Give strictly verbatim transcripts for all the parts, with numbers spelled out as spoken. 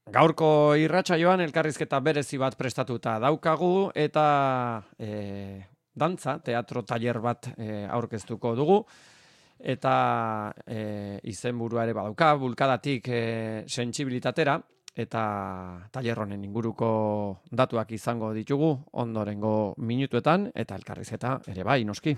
Gaurko irratsaioan elkarrizketa berezi bat prestatuta daukagu eta e, dantza, teatro tailer bat e, aurkeztuko dugu eta e, izenburua ere badauka, bulkadatik e, sentsibilitatera eta tailer honen inguruko datuak izango ditugu ondorengo minutuetan eta elkarrizketa ere bai, noski.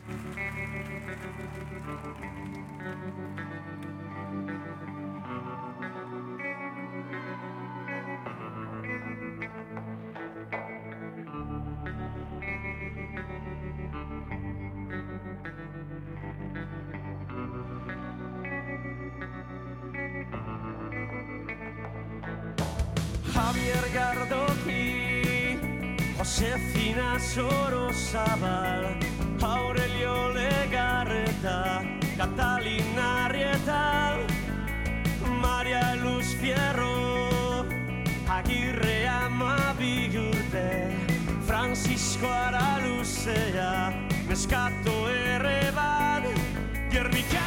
Javier Gardoki, Josefina Sorozabal, Aurelio Legarreta, Catalina Arrieta, Maria Luz Fierro, Agirre Amabigurte, Francisco Araluzea, Neskato Erreban, Gernika.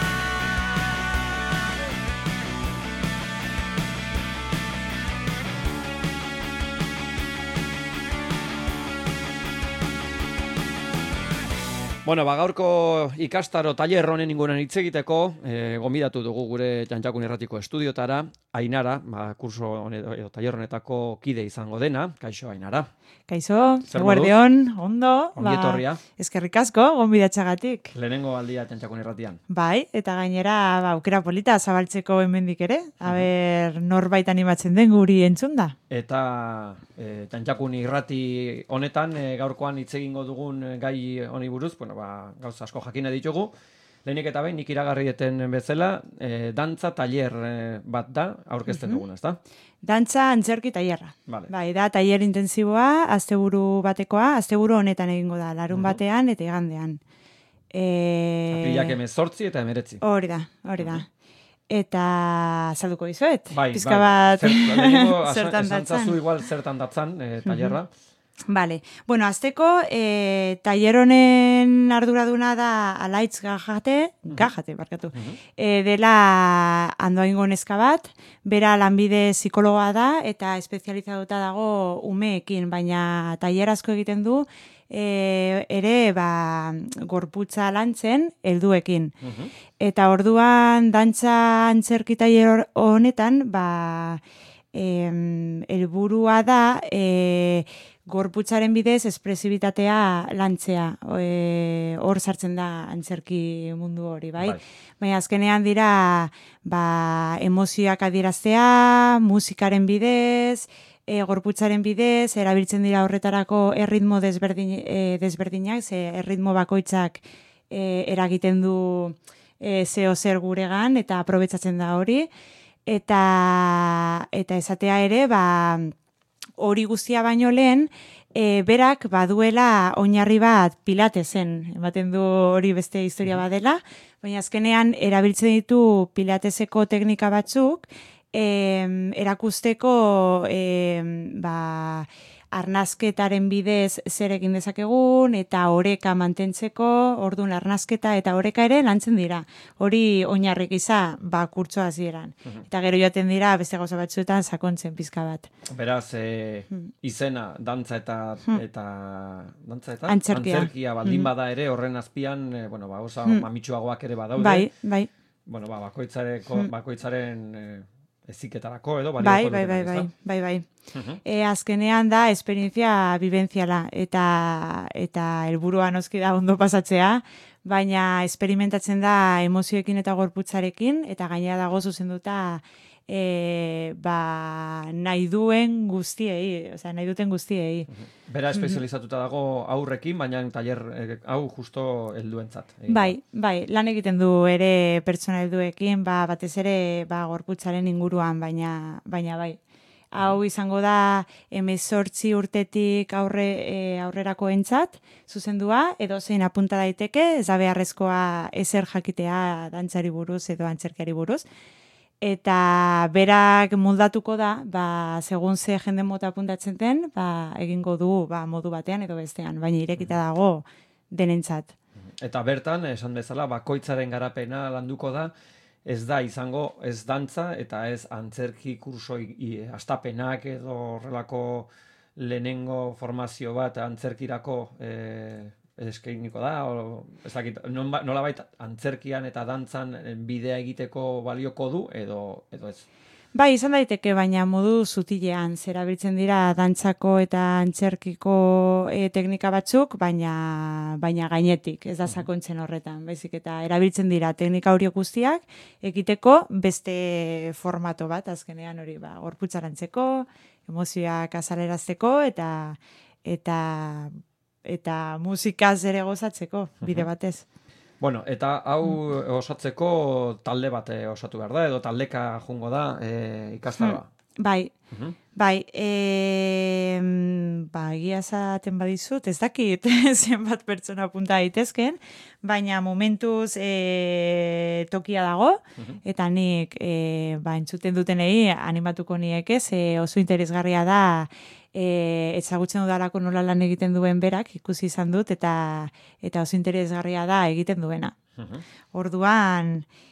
Bueno, ba, gaurko ikastaro tailer honen inguruan hitz egiteko, e, gonbidatu dugu gure Jantxakun Irratiko estudiotara, Ainara, ba, kurso honeto, edo tailer honetako kide izango dena. Kaixo, Ainara. Kaixo, eguerdion, ondo. Ongietorria. Ba, eskerrik asko, gonbidatxagatik. Lehenengo aldia Jantxakun Irratian. Bai, eta gainera, ba, aukera polita zabaltzeko hemendik ere, aber norbait animatzen den guri entzunda. Eta e, Jantxakun Irrati honetan, e, gaurkoan hitz egingo dugun gai honi buruz, bueno, ba, gauza asko jakina ditugu. Lehenik eta behin, nik iragarrieten bezala, e, dantza tailer e, bat da, aurkezten duguna, ezta? Dantza antzerki tailerra. Vale. Bai, da tailer intensiboa, asteburu batekoa, asteburu honetan egingo da, larun batean eta igandean. E... Aprilak hemezortzi eta hemeretzi. Hori da, hori da. Eta salduko dizuet, bai, pizka bai. bat Zer, zertan esan datzan. zazu igual zertan datzan e, tailerra. Vale. Bueno, azteko, e, tailer honen arduraduna da Alaitz Gajate, Gajate, barkatu, e, dela Andoaingo neska bat, bera lanbide psikologoa da eta espezializatuta dago umeekin, baina tailer asko egiten du, e, ere ba, gorputza lantzen helduekin. Eta orduan dantza antzerki tailer honetan, ba, em, helburua da, e, gorputzaren bidez espresibitatea lantzea, e, hor sartzen da antzerki mundu hori, bai? Bai. Baina azkenean dira ba, emozioak adieraztea, musikaren bidez, e, gorputzaren bidez, erabiltzen dira horretarako erritmo desberdin, e, desberdinak, ze erritmo bakoitzak e, eragiten du e, zeo zer guregan, eta aprobetsatzen da hori, eta, eta esatea ere, ba, hori guztia baino lehen, e, berak baduela oinarri bat pilatesen, ematen du hori beste historia badela, baina azkenean erabiltzen ditu pilateseko teknika batzuk, e, erakusteko e, ba, arnazketaren bidez zer egin dezakegun, eta oreka mantentzeko, orduan arnazketa eta oreka ere lantzen dira. Hori oinarrik iza, ba, kurtsoa hasieran. Eta gero joaten dira, beste gauza batzuetan sakontzen pizka bat. Beraz, e, izena, dantza eta, eta, dantza eta? Antzerkia. Antzerkia baldin bada ere, horren azpian, e, bueno, ba, osa mamitsuagoak ere badaude. Bai, bai. Bueno, ba, bakoitzareko, bakoitzaren e, eziketarako edo, bai, bai, bai, bai, bai, bai. E, azkenean da esperientzia bibentziala eta eta helburua noski da ondo pasatzea, baina esperimentatzen da emozioekin eta gorputzarekin eta gainera dago zuzenduta e, ba, nahi duen guztiei, osea, nahi duten guztiei. Bera espezializatuta dago aurrekin, baina tailer e, hau justo helduentzat. E, Bai, bai, lan egiten du ere pertsona helduekin, ba, batez ere ba, gorputzaren inguruan, baina, baina bai. Hau izango da hemezortzi urtetik aurre, e, aurrerako entzat, zuzendua, edo zein apunta daiteke, ez da beharrezkoa ezer jakitea dantzari buruz edo antzerkiari buruz. Eta berak moldatuko da, ba, segun ze jende mota apuntatzen den, ba, egingo du ba, modu batean edo bestean, baina irekita dago denentzat. Eta bertan, esan bezala, bakoitzaren garapena landuko da, ez da izango ez dantza eta ez antzerki kurso astapenak edo horrelako lehenengo formazio bat antzerkirako eh, eskainiko da, o, ez dakit, nolabait antzerkian eta dantzan bidea egiteko balioko du edo, edo ez? Bai, izan daiteke, baina modu zutilean zerabiltzen dira dantzako eta antzerkiko e, teknika batzuk, baina baina gainetik, ez da sakontzen horretan, baizik eta erabiltzen dira teknika horiek guztiak egiteko beste formato bat, azkenean hori ba, gorputzarantzeko, emozioak azalerazteko eta eta eta musikaz ere gozatzeko bide batez. Bueno, eta hau osatzeko talde bat osatu behar da, edo taldeka jungo da e, ikastaroa. Hmm. Bai, uh-huh. bai, e, ba, egia esaten badizut, ez dakit zenbat pertsona apunta daitezken, baina momentuz e, tokia dago, uh-huh. eta nik e, ba, entzuten dutenei animatuko niekez, e, oso interesgarria da, E, ezagutzen dudalako nola lan egiten duen berak, ikusi izan dut, eta eta oso interesgarria da egiten duena. Uh-huh. Orduan,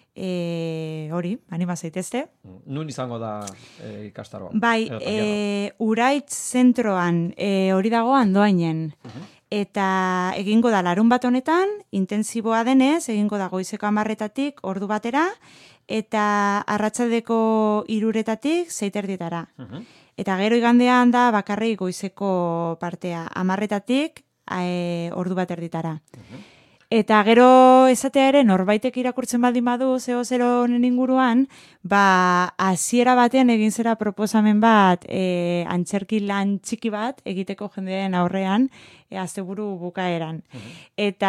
e, hori, anima zaitezte. Nun izango da e, ikastaroa? Bai, e, Uraitz zentroan, e, hori dago Andoainen. Uh-huh. Eta egingo da larun bat honetan, intensiboa denez, egingo da goizeko hamarretatik ordu batera, eta arratsaldeko hiruretatik seiterdietara. Uh-huh. Eta gero igandean da bakarrik goizeko partea, hamarretatik e, ordu bat erditara. Uh-huh. Eta gero esatea ere norbaitek irakurtzen baldin badu zeo zero honen inguruan, ba hasiera batean egin zera proposamen bat, e, antzerki lan txiki bat egiteko jendeen aurrean, e, asteburu bukaeran. Uh-huh. Eta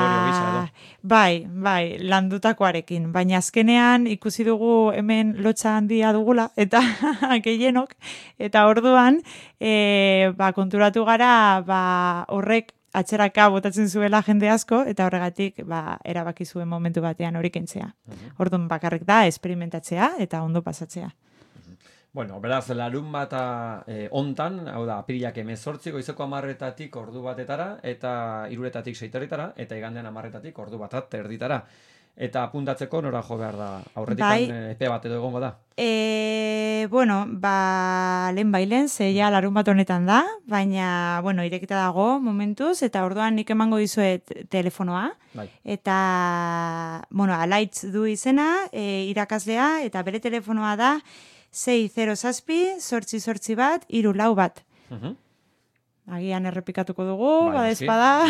bai, bai, landutakoarekin, baina azkenean ikusi dugu hemen lotsa handia dugula eta gehienok, eta orduan e, ba, konturatu gara ba, horrek atzeraka botatzen zuela jende asko, eta horregatik ba, erabaki zuen momentu batean hori kentzea. Uh-huh. Orduan bakarrik da, esperimentatzea eta ondo pasatzea. Uh-huh. Bueno, beraz, larun bata eh, ontan, hau da, apirilak hemezortzi, goizeko hamarretatik ordu batetara, eta hiruretatik seiterritara, eta igandean hamarretatik ordu batat erditara. Eta apuntatzeko nora jo behar da? Aurretik bai, epe bat edo egongo da? E, bueno, ba, lehen bailen, zeia larun bat honetan da, baina, bueno, irekita dago momentuz, eta orduan nik emango dizuet telefonoa. Bai. Eta, bueno, Alaitz du izena, e, irakaslea, eta bere telefonoa da sei zero zazpi, sortzi sortzi bat, hiru lau bat. Uh-huh. Agian errepikatuko dugu, bada espada.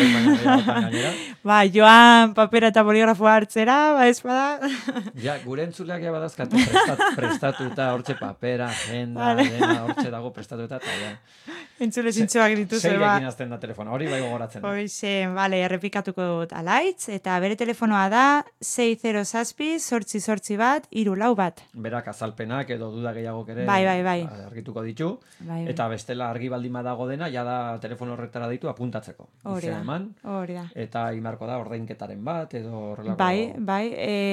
Ba, joan papera eta boligrafoa hartzera, bada espada. Ja, gure entzuleak ja badazkate prestat, prestatuta, hortxe papera, agenda, vale. Dena, hortxe dago prestatuta, eta ja. Entzule zintxoak dituzu, ba. Zeirekin azten da telefono, hori bai gogoratzen. Hoxe, bale, errepikatuko dut Alaitz, eta bere telefonoa da sei zero zazpi, sortzi sortzi bat, hiru lau bat. Berak azalpenak edo duda gehiagok ere bai, bai, bai. argituko ditu, bai, bai. Eta bestela argi baldin badago dena, ja da telefono horretara ditu apuntatzeko. Hori da, hori da. Eta imarko da ordainketaren bat, edo horrelako... Bai, bai.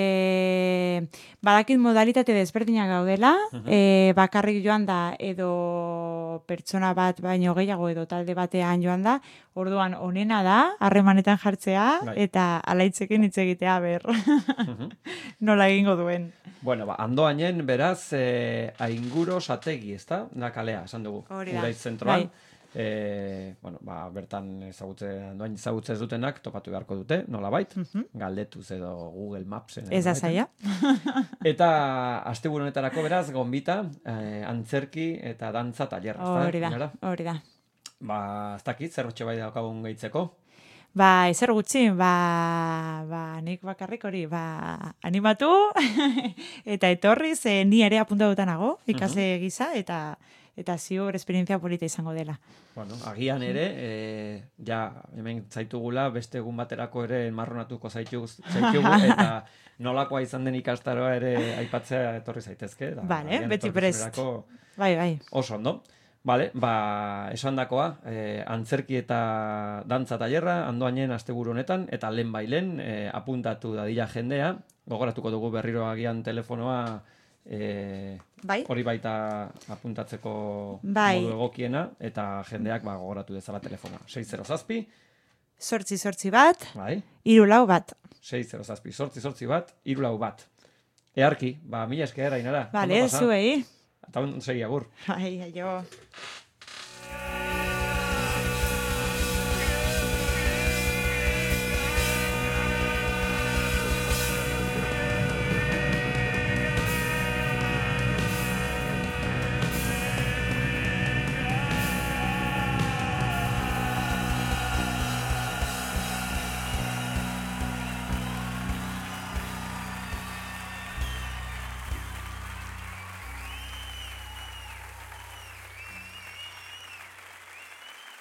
E, badakit modalitate desberdinak gaudela, uh-huh. e, bakarrik joan da, edo pertsona bat baino gehiago, edo talde batean joan da, orduan onena da, harremanetan jartzea, bai. Eta Alaitzekin hitz egitea, ber. Uh-huh. Nola egingo duen. Bueno, ba, Andoainen, beraz, e, Ainguro Sategi, ezta? Da kalea, esan dugu. Hori da. Uraitz zentroan. Bai. E, bueno, ba, bertan ezagutze, Andoain ezagutze ez dutenak topatu beharko dute, nolabait, uh-huh. Galdetuz edo Google Maps. Ez da zaila. Eta asteburu honetarako beraz, gonbita, eh, antzerki eta dantza tailerra. Hori da, hori da. Ba, ez dakit, zer hotxe bai daukagun gehitzeko? Ba, ezer gutxi, ba, ba, nik bakarrik hori, ba, animatu, eta etorri, ze ni ere apuntadutanago, ikase uh-huh. gisa, eta eta ziur esperientzia polita izango dela. Bueno, agian ere, e, ja, hemen zaitugula, beste egun baterako ere marronatuko zaitugu, eta nolakoa izan den ikastaroa ere aipatzea etorri zaitezke. Da, vale, beti prest. Bai, bai. Oso ondo. Vale, ba, esan dakoa, eh, antzerki eta dantza tailerra, Andoainen asteburu honetan, eta lehen bailen eh, apuntatu dadila jendea, gogoratuko dugu berriro agian telefonoa, E, bai. Hori baita apuntatzeko bai. Modu egokiena, eta jendeak ba, gogoratu dezala telefona. sei zero zazpi sortzi sortzi bat, bai. hiru lau bat. sei zero zazpi sortzi sortzi bat, hiru lau bat. Earki, ba, mila esker, Ainara. Vale, zuei. Eta on segi agur. Ai, aio.